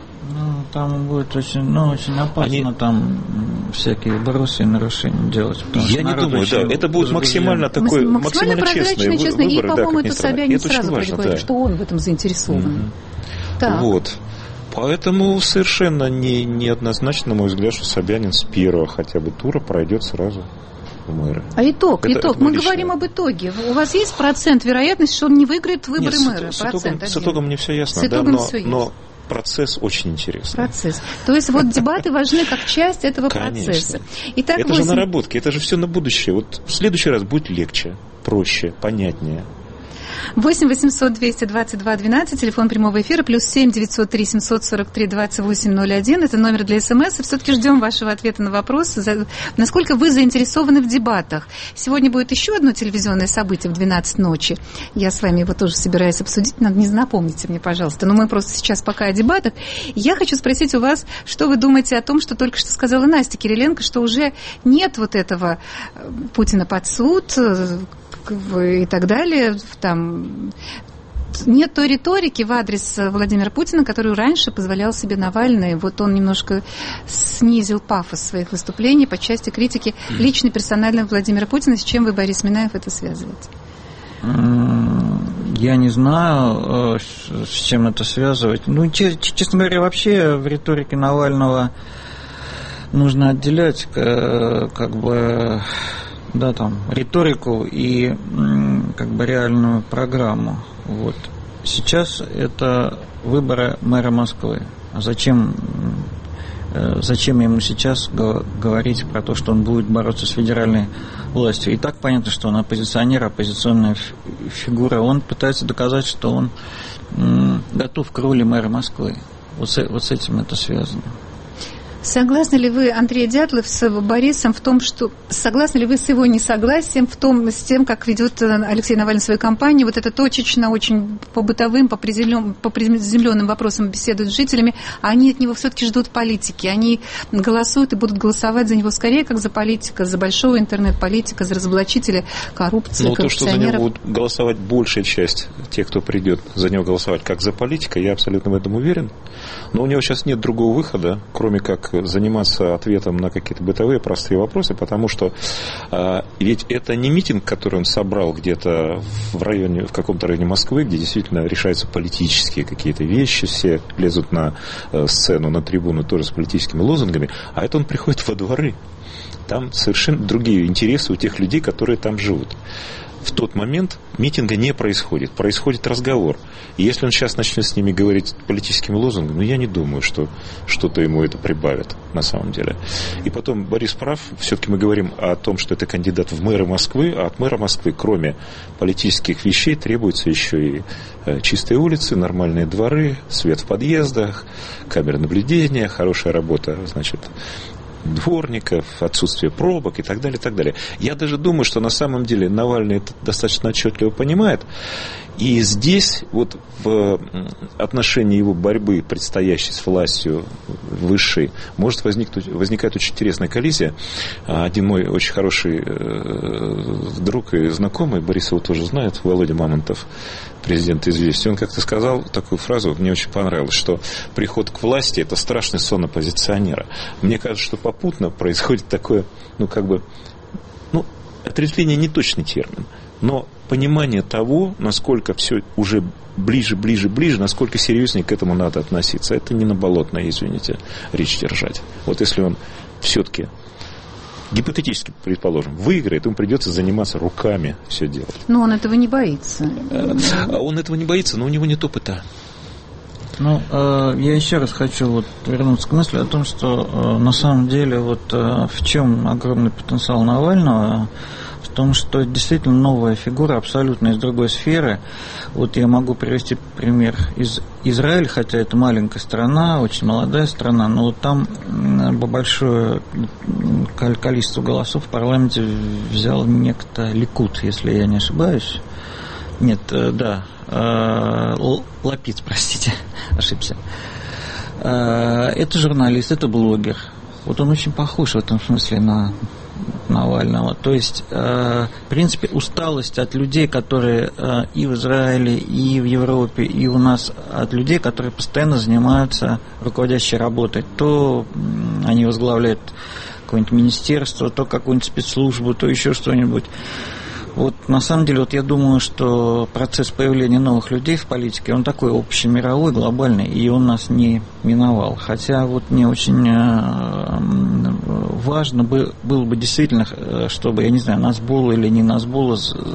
Там будет очень опасно там всякие вбросы и нарушения делать. Я не думаю, это будет максимально такой, максимально честные выборы. И, по-моему, это Собянин сразу говорит, что он в этом заинтересован. Вот. Поэтому совершенно неоднозначно, на мой взгляд, что Собянин с первого хотя бы тура пройдет сразу в мэры. А итог. Мы говорим об итоге. У вас есть процент вероятности, что он не выиграет выборы мэра? С итогом мне все ясно, но процесс очень интересный. То есть вот дебаты важны как часть этого процесса. Итак, это же наработки, это же все на будущее. Вот в следующий раз будет легче, проще, понятнее. 8 800 222 12, телефон прямого эфира, плюс 7 903 743 2801. Это номер для СМС. И все-таки ждем вашего ответа на вопрос, насколько вы заинтересованы в дебатах. Сегодня будет еще одно телевизионное событие в 12 ночи. Я с вами его тоже собираюсь обсудить. Не напомните мне, пожалуйста. Но мы просто сейчас пока о дебатах. Я хочу спросить у вас, что вы думаете о том, что только что сказала Настя Кириленко, что уже нет вот этого Путина под суд и так далее, там нет той риторики в адрес Владимира Путина, которую раньше позволял себе Навальный. Вот он немножко снизил пафос своих выступлений по части критики лично персонально Владимира Путина. С чем вы, Борис Минаев, это связываете? Я не знаю, с чем это связывать. Ну, честно говоря, вообще в риторике Навального нужно отделять как бы, да, там, риторику и как бы реальную программу. Вот. Сейчас это выборы мэра Москвы. А зачем ему сейчас говорить про то, что он будет бороться с федеральной властью? И так понятно, что он оппозиционер, оппозиционная фигура. Он пытается доказать, что он готов к роли мэра Москвы. Вот с этим это связано. Согласны ли вы, Андрей Дятлов, с Борисом в том, что... Согласны ли вы с его несогласием с тем, как ведет Алексей Навальный свою кампанию? Вот это точечно, очень по бытовым, по приземленным вопросам беседуют с жителями, а они от него все-таки ждут политики. Они голосуют и будут голосовать за него скорее, как за политика, за большого интернет-политика, за разоблачителя коррупции, коррупционеров. То, что за него будут голосовать большая часть тех, кто придет за него голосовать, как за политика, я абсолютно в этом уверен. Но у него сейчас нет другого выхода, кроме как заниматься ответом на какие-то бытовые простые вопросы, потому что ведь это не митинг, который он собрал где-то в каком-то районе Москвы, где действительно решаются политические какие-то вещи, все лезут на сцену, на трибуну тоже с политическими лозунгами, а это он приходит во дворы. Там совершенно другие интересы у тех людей, которые там живут. В тот момент митинга не происходит, происходит разговор. И если он сейчас начнет с ними говорить политическими лозунгами, я не думаю, что что-то ему это прибавит на самом деле. И потом Борис прав, все-таки мы говорим о том, что это кандидат в мэра Москвы, а от мэра Москвы, кроме политических вещей, требуется еще и чистые улицы, нормальные дворы, свет в подъездах, камеры наблюдения, хорошая работа, дворников, отсутствие пробок и так далее, и так далее. Я даже думаю, что на самом деле Навальный это достаточно отчетливо понимает. И здесь вот в отношении его борьбы, предстоящей с властью высшей, может возникает очень интересная коллизия. Один мой очень хороший друг и знакомый, Борис его тоже знает, Володя Мамонтов, президент «Известий», он как-то сказал такую фразу, мне очень понравилось, что приход к власти – это страшный сон оппозиционера. Мне кажется, что попутно происходит такое, отрезвление не точный термин, но понимание того, насколько все уже ближе, насколько серьезнее к этому надо относиться. Это не на болотной, извините, речь держать. Вот если он все-таки, гипотетически, предположим, выиграет, ему придется заниматься руками все делать. Но он этого не боится. Он этого не боится, но у него нет опыта. Я еще раз хочу вернуться к мысли о том, что на самом деле в чем огромный потенциал Навального, в том, что действительно новая фигура, абсолютно из другой сферы. Я могу привести пример из Израиля, хотя это маленькая страна, очень молодая страна, но там большое количество голосов в парламенте взял некто Ликуд, если я не ошибаюсь. Нет, да, Лапид, простите, ошибся. Это журналист, это блогер. Он очень похож в этом смысле на Навального. То есть, в принципе, усталость от людей, которые и в Израиле, и в Европе, и у нас, от людей, которые постоянно занимаются руководящей работой. То они возглавляют какое-нибудь министерство, то какую-нибудь спецслужбу, то еще что-нибудь. На самом деле, я думаю, что процесс появления новых людей в политике, он такой общемировой, глобальный, и он нас не миновал. Хотя мне очень важно было бы действительно, чтобы, я не знаю, Назбул или не Назбул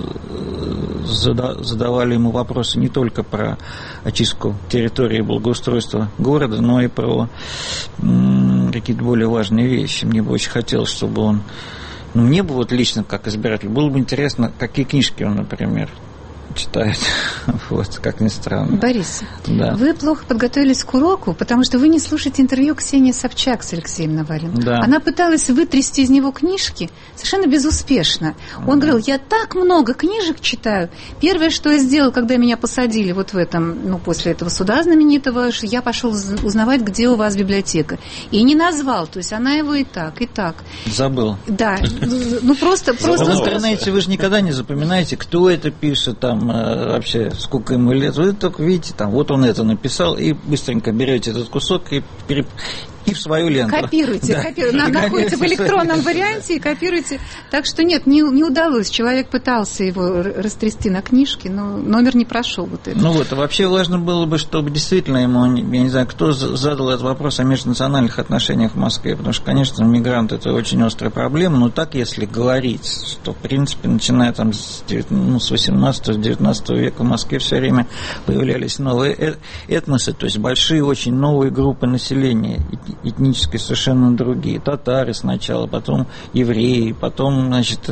задавали ему вопросы не только про очистку территории и благоустройство города, но и про какие-то более важные вещи. Мне бы очень хотелось, чтобы он... Мне бы лично, как избиратель, было бы интересно, какие книжки он, например, читает. Как ни странно. Борис, да. Вы плохо подготовились к уроку, потому что вы не слушаете интервью Ксении Собчак с Алексеем Навальным. Да. Она пыталась вытрясти из него книжки совершенно безуспешно. Он говорил, я так много книжек читаю. Первое, что я сделал, когда меня посадили в этом, после этого суда знаменитого, я пошел узнавать, где у вас библиотека. И не назвал, то есть она его и так. Забыл. Да, просто... В интернете вы же никогда не запоминаете, кто это пишет там. там вообще сколько ему лет, вы только видите, там, вот он это написал, и быстренько берете этот кусок и в свою ленту. Копируйте, находите в электронном варианте и копируйте. Так что нет, не удалось. Человек пытался его растрясти на книжке, но номер не прошел вот это. Ну вот, вообще важно было бы, чтобы действительно ему, я не знаю, кто задал этот вопрос о межнациональных отношениях в Москве, потому что, конечно, мигранты – это очень острая проблема, но так, если говорить, что, в принципе, начиная там с 18-19 века в Москве все время появлялись новые этносы, то есть большие, очень новые группы населения, этнически совершенно другие. Татары сначала, потом евреи, потом, значит,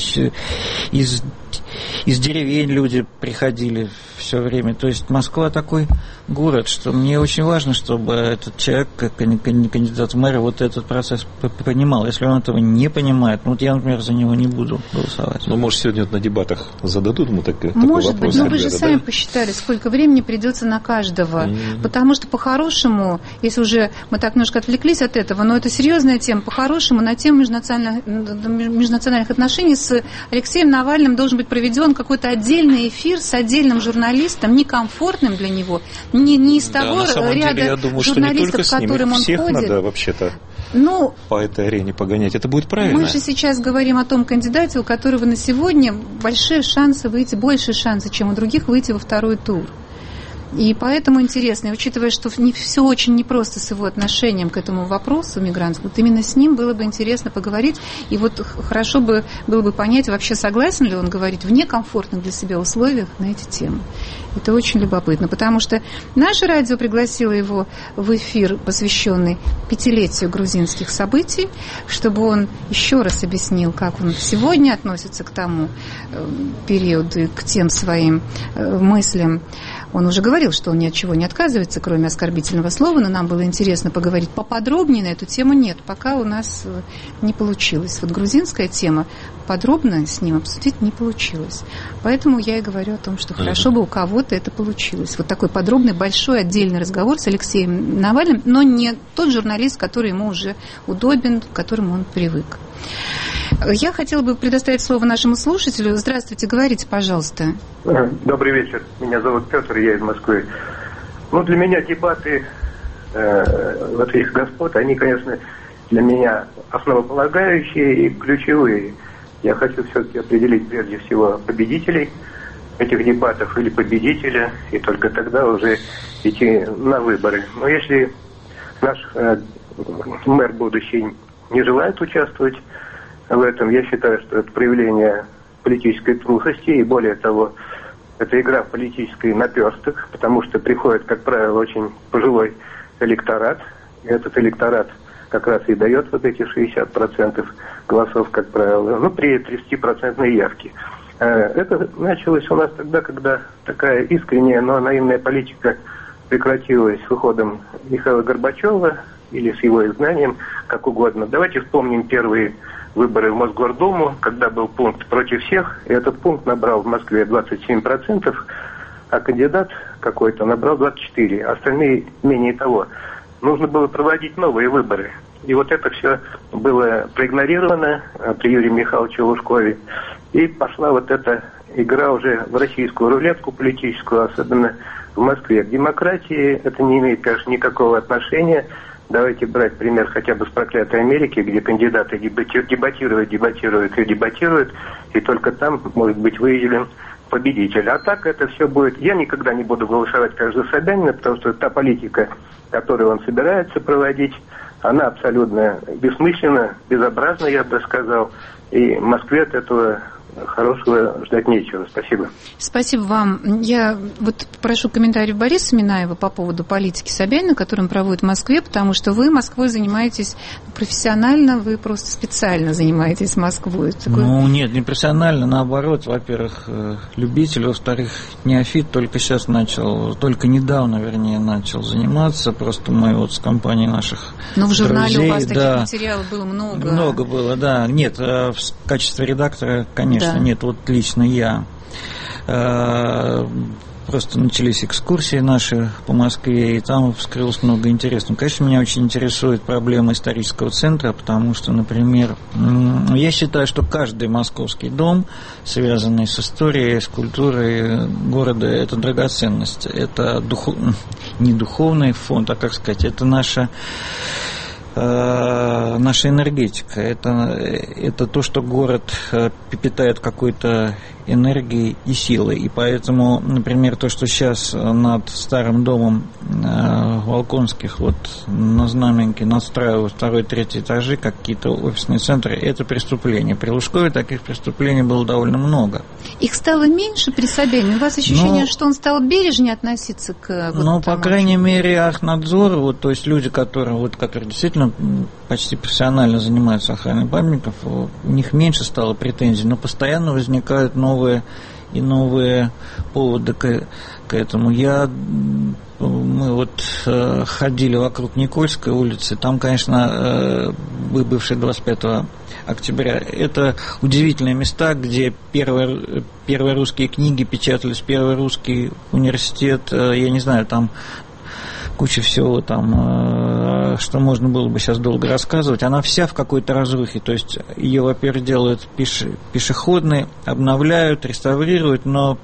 из деревень люди приходили все время. То есть Москва такой город, что мне очень важно, чтобы этот человек, как кандидат в мэры, вот этот процесс понимал. Если он этого не понимает, ну вот я, например, за него не буду голосовать. Ну, может, сегодня вот на дебатах зададут ему такой может вопрос. Быть, но вы же сами посчитали, сколько времени придется на каждого. Потому что по-хорошему, если уже мы так немножко отвлеклись от этого, но это серьезная тема, по-хорошему на тему межнациональных отношений с Алексеем Навальным должен быть проведен какой-то отдельный эфир с отдельным журналистом, некомфортным для него, не из того ряда деле, я думаю, журналистов, что не к которым он всех ходит. Надо вообще-то по этой арене погонять. Это будет правильно. Мы же сейчас говорим о том кандидате, у которого на сегодня большие шансы выйти, больше шансы, чем у других, выйти во второй тур. И поэтому интересно, учитывая, что все очень непросто с его отношением к этому вопросу мигрантскому, вот именно с ним было бы интересно поговорить, и вот хорошо бы было бы понять, вообще согласен ли он говорить в некомфортных для себя условиях на эти темы. Это очень любопытно, потому что наше радио пригласило его в эфир, посвященный 5-летию грузинских событий, чтобы он еще раз объяснил, как он сегодня относится к тому периоду, к тем своим мыслям. Он уже говорил, что он ни от чего не отказывается, кроме оскорбительного слова, но нам было интересно поговорить поподробнее на эту тему. Нет, пока у нас не получилось. Вот грузинская тема подробно с ним обсудить не получилось. Поэтому я и говорю о том, что хорошо бы у кого-то это получилось. Вот такой подробный, большой, отдельный разговор с Алексеем Навальным, но не тот журналист, который ему уже удобен, к которому он привык. Я хотела бы предоставить слово нашему слушателю. Здравствуйте, говорите, пожалуйста. Добрый вечер. Меня зовут Петр, я из Москвы. Ну, для меня дебаты вот этих господ, они, конечно, для меня основополагающие и ключевые. Я хочу все-таки определить прежде всего победителей этих дебатов или победителя, и только тогда уже идти на выборы. Но если наш мэр будущий не желает участвовать в этом, я считаю, что это проявление политической трусости, и более того, это игра в политический наперсток, потому что приходит, как правило, очень пожилой электорат, и этот электорат как раз и дает вот эти 60% голосов, как правило, ну, при 30% явке. Это началось у нас тогда, когда такая искренняя, но наивная политика прекратилась с уходом Михаила Горбачева или с его изгнанием, как угодно. Давайте вспомним первые выборы в Мосгордуму, когда был пункт против всех, и этот пункт набрал в Москве 27%, а кандидат какой-то набрал 24%, остальные менее того. Нужно было проводить новые выборы. И вот это все было проигнорировано при Юрии Михайловиче Лужкове. И пошла вот эта игра уже в российскую рулетку политическую, особенно в Москве. К демократии это не имеет, конечно, никакого отношения. Давайте брать пример хотя бы с проклятой Америки, где кандидаты дебатируют, и только там может быть выявлен победитель. А так это все будет... Я никогда не буду голосовать, конечно, за Собянина, потому что та политика, которую он собирается проводить, она абсолютно бессмысленна, безобразна, я бы сказал. И в Москве от этого хорошего ждать нечего. Спасибо. Спасибо вам. Я вот прошу комментарий Бориса Минаева по поводу политики Собянина, которую он проводит в Москве, потому что вы Москвой занимаетесь профессионально, вы просто специально занимаетесь Москвой. Ну, нет, не профессионально, наоборот. Во-первых, любитель, во-вторых, неофит только сейчас начал, только недавно, вернее, начал заниматься. Просто мы вот с компанией наших Но в журнале друзей, у вас таких материалов было много. Много было, да. Нет, в качестве редактора, конечно, нет, вот лично я. Просто начались экскурсии наши по Москве, и там вскрылось много интересного. Конечно, меня очень интересует проблема исторического центра, потому что, например, я считаю, что каждый московский дом, связанный с историей, с культурой города, это драгоценность. Это не духовный фонд, а, как сказать, это наша энергетика. Это то, что город питает какой-то энергией и силой. И поэтому, например, то, что сейчас над старым домом Волконских вот на Знаменке настраивают 2-3 этажи, какие-то офисные центры, это преступление. При Лужкове таких преступлений было довольно много. Их стало меньше при Собянине? У вас ощущение, что он стал бережнее относиться к... по крайней мере, Архнадзор, то есть люди, которые действительно почти профессионально занимаются охраной памятников, у них меньше стало претензий, но постоянно возникают новые поводы к этому. Мы ходили вокруг Никольской улицы, там, конечно, бывший 25 октября, это удивительные места, где первые русские книги печатались, первый русский университет, я не знаю, там куча всего там, что можно было бы сейчас долго рассказывать, она вся в какой-то разрухе, то есть ее, во-первых, делают пешеходные, обновляют, реставрируют, но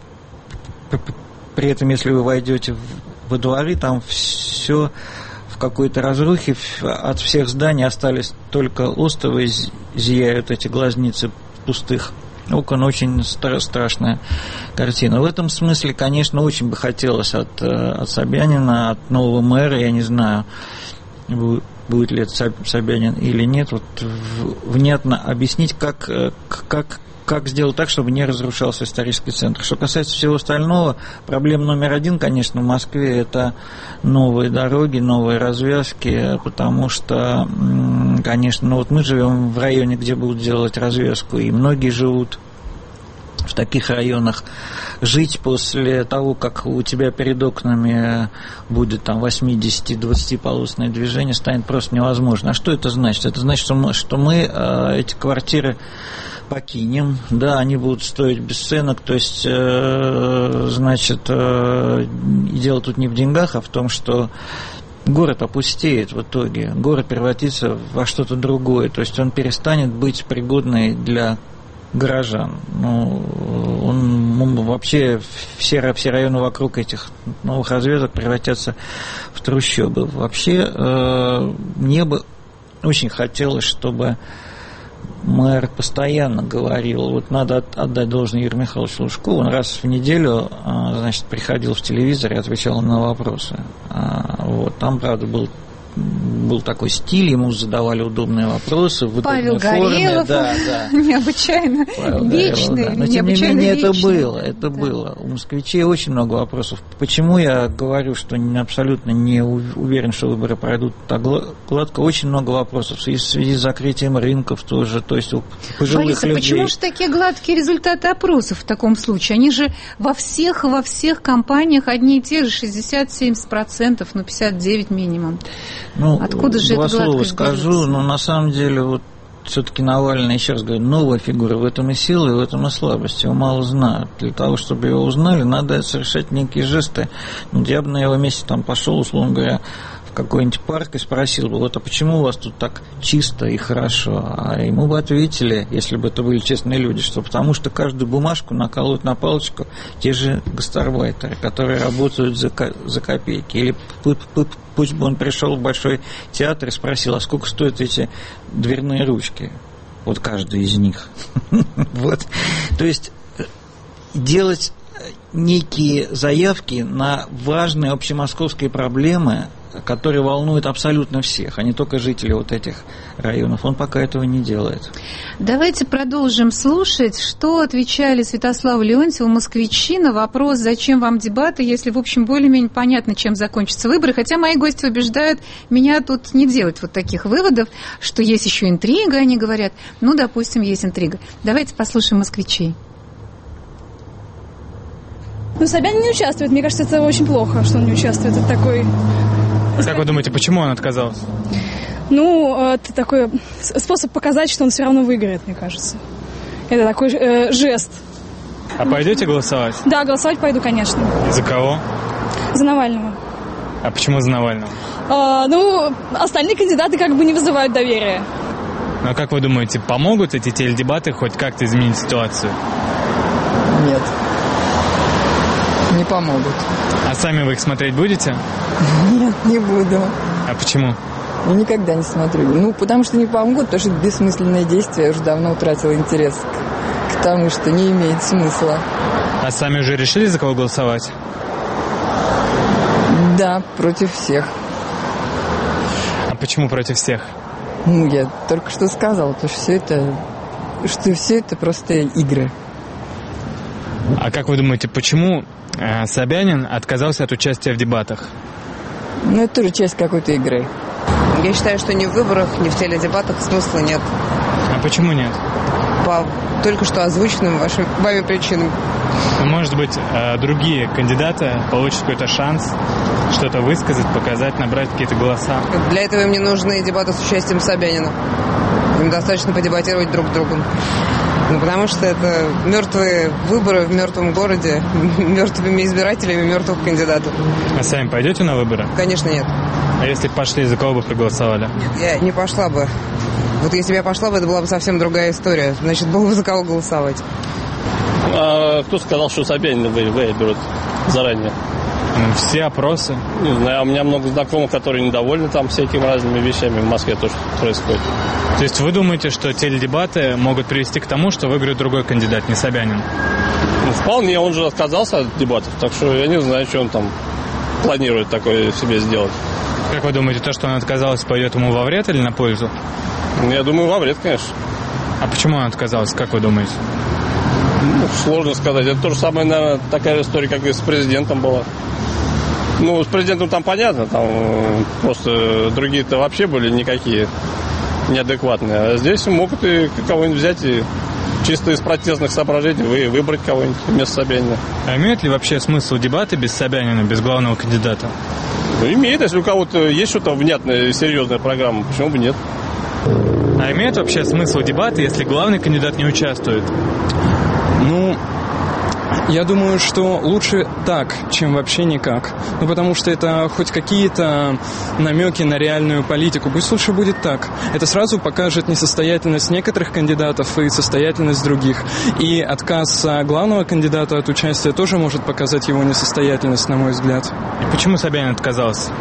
при этом, если вы войдете во дворы, там все в какой-то разрухе, от всех зданий остались только остовы, зияют эти глазницы пустых окон, очень страшная картина. В этом смысле, конечно, очень бы хотелось от Собянина, от нового мэра, я не знаю, будет ли это Собянин или нет, внятно объяснить, как сделать так, чтобы не разрушался исторический центр. Что касается всего остального, проблема номер 1, конечно, в Москве, это новые дороги, новые развязки, потому что, конечно, мы живем в районе, где будут делать развязку, и многие живут в таких районах. Жить после того, как у тебя перед окнами будет там 80-20-полосное движение, станет просто невозможно. А что это значит? Это значит, что мы эти квартиры покинем, да, они будут стоить бесценок, то есть, значит, дело тут не в деньгах, а в том, что город опустеет в итоге, город превратится во что-то другое, то есть он перестанет быть пригодной для горожан. Вообще все районы вокруг этих новых развязок превратятся в трущобы. Вообще, мне бы очень хотелось, чтобы мэр постоянно говорил, надо отдать должное Юрию Михайловичу Лужкову, он раз в неделю, значит, приходил в телевизор и отвечал на вопросы. Там, правда, был такой стиль, ему задавали удобные вопросы в удобной форме. Да. Необычайно вечный, да. Но тем не менее это было. У москвичей очень много вопросов. Почему я говорю, что абсолютно не уверен, что выборы пройдут так гладко? Очень много вопросов в связи с закрытием рынков тоже, то есть у пожилых людей. Почему же такие гладкие результаты опросов в таком случае? Они же во всех компаниях одни и те же, 60-70%, 59% минимум. Откуда же это гладкость? 2 слова скажу, но на самом деле все-таки Навальный, еще раз говорю, новая фигура, в этом и сила, и в этом и слабость. Его мало знают. Для того, чтобы его узнали, надо совершать некие жесты. Я бы на его месте пошел, условно говоря, в какой-нибудь парк и спросил бы, а почему у вас тут так чисто и хорошо? А ему бы ответили, если бы это были честные люди, что потому что каждую бумажку накалывают на палочку те же гастарбайтеры, которые работают за копейки. Или пусть бы он пришел в Большой театр и спросил, а сколько стоят эти дверные ручки? Каждый из них. То есть делать некие заявки на важные общемосковские проблемы, которые волнуют абсолютно всех, а не только жителей этих районов. Он пока этого не делает. Давайте продолжим слушать, что отвечали Святославу Леонтьеву москвичи на вопрос, зачем вам дебаты, если, в общем, более-менее понятно, чем закончатся выборы. Хотя мои гости убеждают меня тут не делать таких выводов, что есть еще интрига, они говорят. Допустим, есть интрига. Давайте послушаем москвичей. Собянин не участвует. Мне кажется, это очень плохо, что он не участвует. Это такой... Как вы думаете, почему он отказался? Это такой способ показать, что он все равно выиграет, мне кажется. Это такой жест. А пойдете голосовать? Да, голосовать пойду, конечно. И за кого? За Навального. А почему за Навального? Остальные кандидаты как бы не вызывают доверия. Ну а как вы думаете, помогут эти теледебаты хоть как-то изменить ситуацию? Нет. Не помогут. А сами вы их смотреть будете? Нет, не буду. А почему? Я никогда не смотрю. Потому что не помогут, потому что это бессмысленное действие. Я уже давно утратила интерес к тому, что не имеет смысла. А сами уже решили, за кого голосовать? Да, против всех. А почему против всех? Я только что сказала, потому что все это просто игры. А как вы думаете, почему Собянин отказался от участия в дебатах? Это тоже часть какой-то игры. Я считаю, что ни в выборах, ни в теледебатах смысла нет. А почему нет? По только что озвученным вами причинам. Может быть, другие кандидаты получат какой-то шанс что-то высказать, показать, набрать какие-то голоса. Для этого им не нужны дебаты с участием Собянина. Им достаточно подебатировать друг с другом. Потому что это мертвые выборы в мертвом городе, мертвыми избирателями мертвых кандидатов. А сами пойдете на выборы? Конечно, нет. А если бы пошли, за кого бы проголосовали? Нет, я не пошла бы. Вот если бы я пошла бы, это была бы совсем другая история. Значит, было бы за кого голосовать. А кто сказал, что Собянина выберут заранее? Все опросы. Не знаю, у меня много знакомых, которые недовольны там всякими разными вещами. В Москве тоже происходит. То есть вы думаете, что теледебаты могут привести к тому, что выиграет другой кандидат, не Собянин? Вполне, он же отказался от дебатов, так что я не знаю, что он там планирует такое себе сделать. Как вы думаете, то, что он отказался, пойдет ему во вред или на пользу? Я думаю, во вред, конечно. А почему он отказался, как вы думаете? Сложно сказать. Это то же самое, наверное, такая история, как и с президентом была. С президентом там понятно, там просто другие-то вообще были никакие неадекватные. А здесь могут и кого-нибудь взять и чисто из протестных соображений выбрать кого-нибудь вместо Собянина. А имеют ли вообще смысл дебаты без Собянина, без главного кандидата? Имеет, если у кого-то есть что-то внятное и серьезная программа, почему бы нет? А имеет вообще смысл дебаты, если главный кандидат не участвует? Я думаю, что лучше так, чем вообще никак. Потому что это хоть какие-то намеки на реальную политику. Пусть лучше будет так. Это сразу покажет несостоятельность некоторых кандидатов и состоятельность других. И отказ главного кандидата от участия тоже может показать его несостоятельность, на мой взгляд. И почему Собянин отказался?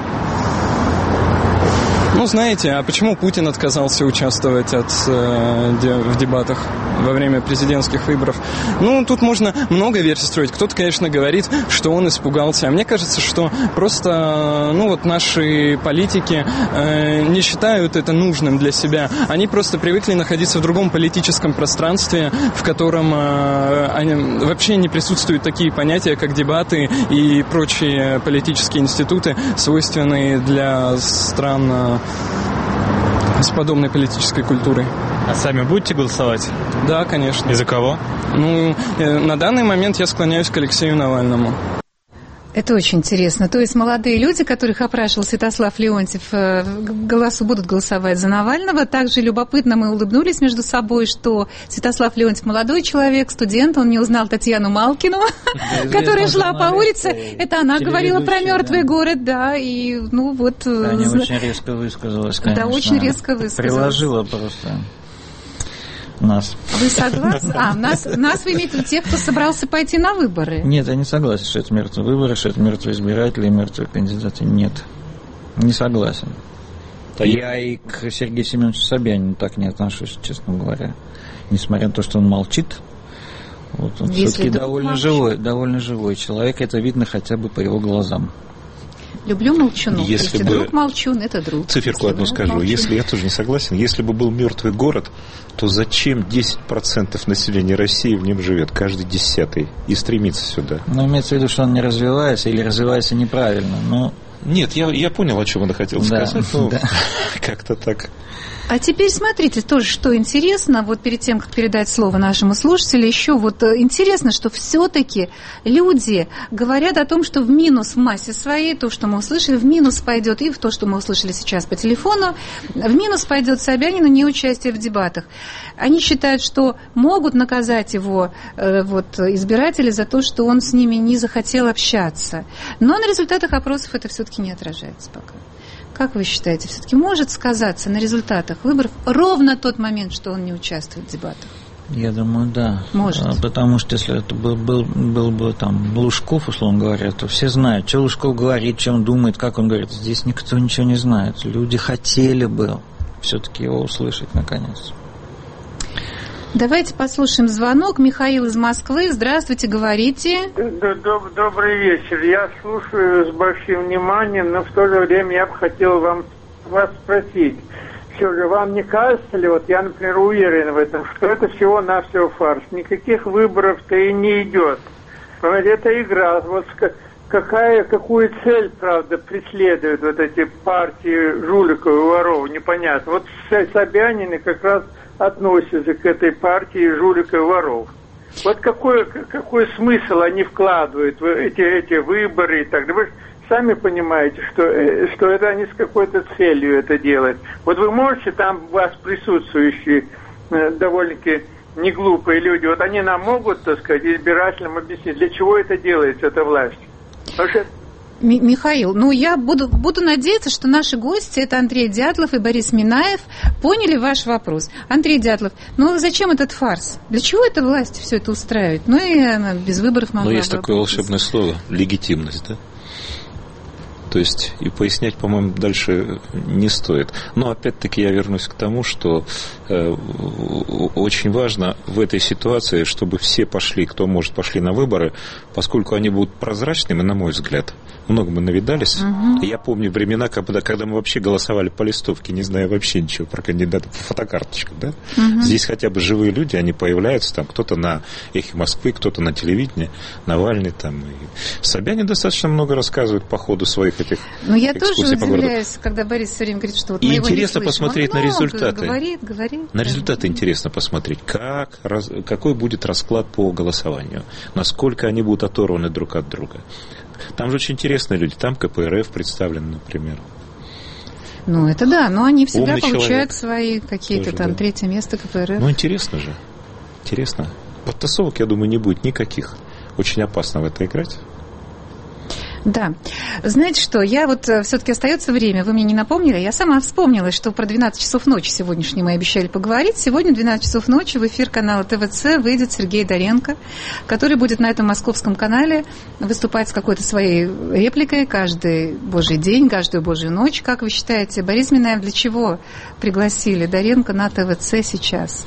Знаете, а почему Путин отказался участвовать в дебатах во время президентских выборов? Тут можно много версий строить. Кто-то, конечно, говорит, что он испугался. А мне кажется, что просто, наши политики не считают это нужным для себя. Они просто привыкли находиться в другом политическом пространстве, в котором вообще не присутствуют такие понятия, как дебаты и прочие политические институты, свойственные для стран с подобной политической культурой. А сами будете голосовать? Да, конечно. И за кого? На данный момент я склоняюсь к Алексею Навальному. Это очень интересно. То есть молодые люди, которых опрашивал Святослав Леонтьев, будут голосовать за Навального. Также любопытно, мы улыбнулись между собой, что Святослав Леонтьев молодой человек, студент, он не узнал Татьяну Малкину, которая шла по улице. Это она говорила про мертвый город, да, и Аня очень резко высказалась, конечно. Да, очень резко высказалась. Приложила просто нас. Вы согласны? Нас вы имеете в виду тех, кто собрался пойти на выборы? Нет, я не согласен, что это мертвые выборы, что это мертвые избиратели и мертвые кандидаты. Нет, не согласен. Я и к Сергею Семеновичу Собянину так не отношусь, честно говоря. Несмотря на то, что он молчит, он все-таки довольно живой человек, это видно хотя бы по его глазам. Люблю молчунов. Если друг молчун, это друг. Циферку одну скажу. Если я тоже не согласен, если бы был мертвый город, то зачем 10% населения России в нем живет, каждый 10-й, и стремится сюда? Имеется в виду, что он не развивается или развивается неправильно. Нет, я понял, о чем она хотела сказать, но как-то так. А теперь смотрите тоже, что интересно, вот перед тем, как передать слово нашему слушателю, еще вот интересно, что все-таки люди говорят о том, что в минус в массе своей, то, что мы услышали, в минус пойдет, и в то, что мы услышали сейчас по телефону, в минус пойдет Собянину неучастие в дебатах. Они считают, что могут наказать его избиратели за то, что он с ними не захотел общаться. Но на результатах опросов это все-таки не отражается пока. Как вы считаете, все-таки может сказаться на результатах выборов ровно тот момент, что он не участвует в дебатах? Я думаю, да. Может. Потому что если это был бы там Лужков, условно говоря, то все знают, что Лужков говорит, что он думает, как он говорит. Здесь никто ничего не знает. Люди хотели бы все-таки его услышать наконец. Давайте послушаем звонок. Михаил из Москвы. Здравствуйте, говорите. Добрый вечер. Я слушаю с большим вниманием, но в то же время я бы хотел вас спросить. Все же вам не кажется ли, вот я, например, уверен в этом, что это всего-навсего фарс. Никаких выборов-то и не идет. Понимаете, это игра. Вот какую цель, правда, преследуют вот эти партии жуликов и воров, непонятно. Вот Собянины как раз относятся к этой партии жуликов и воров. Вот какой смысл они вкладывают в эти выборы и так далее. Вы сами понимаете, что это они с какой-то целью это делают. Вот вы можете, там у вас присутствующие довольно-таки неглупые люди, вот они нам могут, так сказать, избирателям объяснить, для чего это делается, эта власть. Потому что Михаил, я буду надеяться, что наши гости, это Андрей Дятлов и Борис Минаев, поняли ваш вопрос. Андрей Дятлов, зачем этот фарс? Для чего эта власть все это устраивает? И она без выборов могла бы... есть такое волшебное слово – легитимность, да? То есть и пояснять, по-моему, дальше не стоит. Но опять-таки я вернусь к тому, что очень важно в этой ситуации, чтобы все пошли, кто может, пошли на выборы, поскольку они будут прозрачными, на мой взгляд. Много мы навидались. Я помню времена, когда мы вообще голосовали по листовке, не зная вообще ничего про кандидата, по фотокарточкам. Да? Здесь хотя бы живые люди, они появляются, там кто-то на «Эхе Москвы», кто-то на телевидении, Навальный там. И Собянин достаточно много рассказывает по ходу своих этих экскурсий. Я тоже удивляюсь, когда Борис все время говорит, что вот мы его не слышим. Интересно посмотреть на результаты. Говорит. На результаты интересно посмотреть, какой будет расклад по голосованию, насколько они будут оторваны друг от друга. Там же очень интересные люди, там КПРФ представлен, например. Это да, но они всегда Умный получают человек. свои какие-то там третье место КПРФ. Интересно же, интересно. Подтасовок, я думаю, не будет никаких. Очень опасно в это играть. Да. Знаете что, все-таки остается время, вы мне не напомнили, я сама вспомнила, что про 12 часов ночи сегодняшней мы обещали поговорить. Сегодня в 12 часов ночи в эфир канала ТВЦ выйдет Сергей Доренко, который будет на этом московском канале выступать с какой-то своей репликой каждый божий день, каждую божью ночь. Как вы считаете, Борис Минаев, для чего пригласили Доренко на ТВЦ сейчас?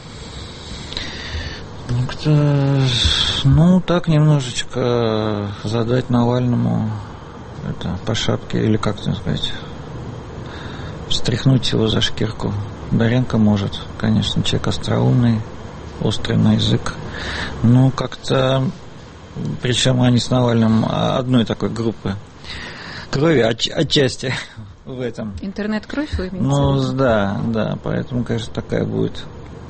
Так немножечко задать Навальному по шапке, или как это сказать, встряхнуть его за шкирку. Доренко может, конечно, человек остроумный, острый на язык. Как-то, причем они с Навальным одной такой группы крови, отчасти в этом. Интернет-кровь вы имеете? Да, поэтому, конечно, такая будет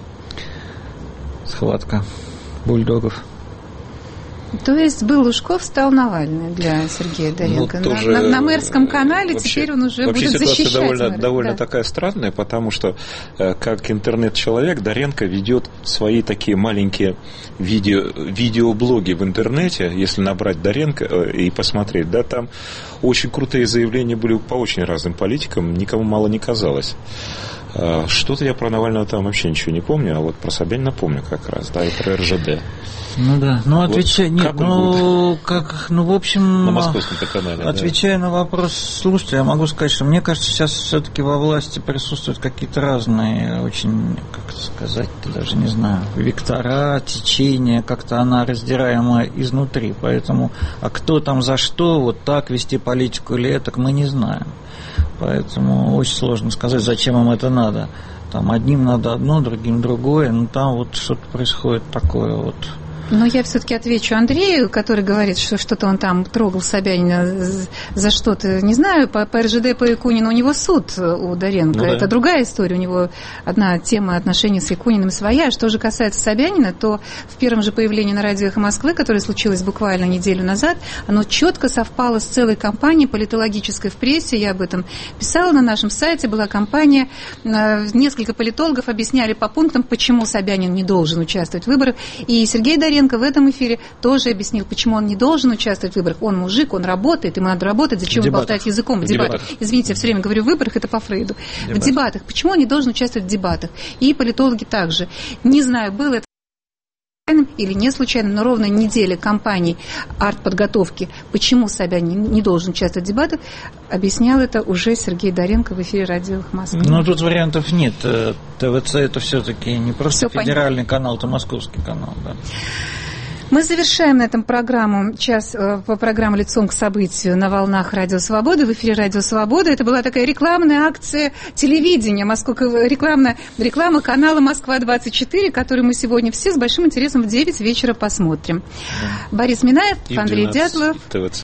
схватка бульдогов. То есть был Лужков, стал Навальный для Сергея Доренко. На мэрском канале вообще, теперь он уже будет защищать. Вообще ситуация довольно такая странная, потому что как интернет-человек Доренко ведет свои такие маленькие видеоблоги в интернете, если набрать Доренко и посмотреть, да, там очень крутые заявления были по очень разным политикам, никому мало не казалось. Что-то я про Навального там вообще ничего не помню, а вот про Собянина помню как раз, да, и про РЖД. Отвечай, в общем, на московском канале, отвечая на вопрос слушателя, я могу сказать, что мне кажется, сейчас все-таки во власти присутствуют какие-то разные, очень, как сказать, даже не знаю, вектора, течения, как-то она раздираема изнутри, поэтому, кто там за что, вот так вести политику или это, мы не знаем. Поэтому очень сложно сказать, зачем им это надо. Там одним надо одно, другим другое, там вот что-то происходит такое вот. Но я все-таки отвечу Андрею, который говорит, что что-то он там трогал Собянина за что-то. Не знаю, по РЖД, по Якунину у него суд у Доренко. Ну, да. Это другая история. У него одна тема отношений с Якуниным своя. Что же касается Собянина, то в первом же появлении на радио «Эхо Москвы», которое случилось буквально неделю назад, оно четко совпало с целой кампанией политологической в прессе. Я об этом писала на нашем сайте. Была кампания. Несколько политологов объясняли по пунктам, почему Собянин не должен участвовать в выборах. И Сергей Доренко в этом эфире тоже объяснил, почему он не должен участвовать в выборах. Он мужик, он работает, ему надо работать. Зачем вы болтать языком в дебатах? Извините, я все время говорю в выборах, это по Фрейду. В дебатах. Почему он не должен участвовать в дебатах? И политологи также. Не знаю, было это или не случайно, но ровно неделя кампании артподготовки, почему Собянин не должен участвовать в дебатах, объяснял это уже Сергей Доренко в эфире радио «Эхо Москвы». Но тут вариантов нет. ТВЦ это все-таки не просто все федеральный канал, это московский канал. Да. Мы завершаем на этом программу, час по программе «Лицом к событию» на волнах Радио Свобода, в эфире Радио Свобода. Это была такая рекламная акция телевидения, реклама канала «Москва-24», который мы сегодня все с большим интересом в 9 вечера посмотрим. Борис Минаев, Андрей Дятлов.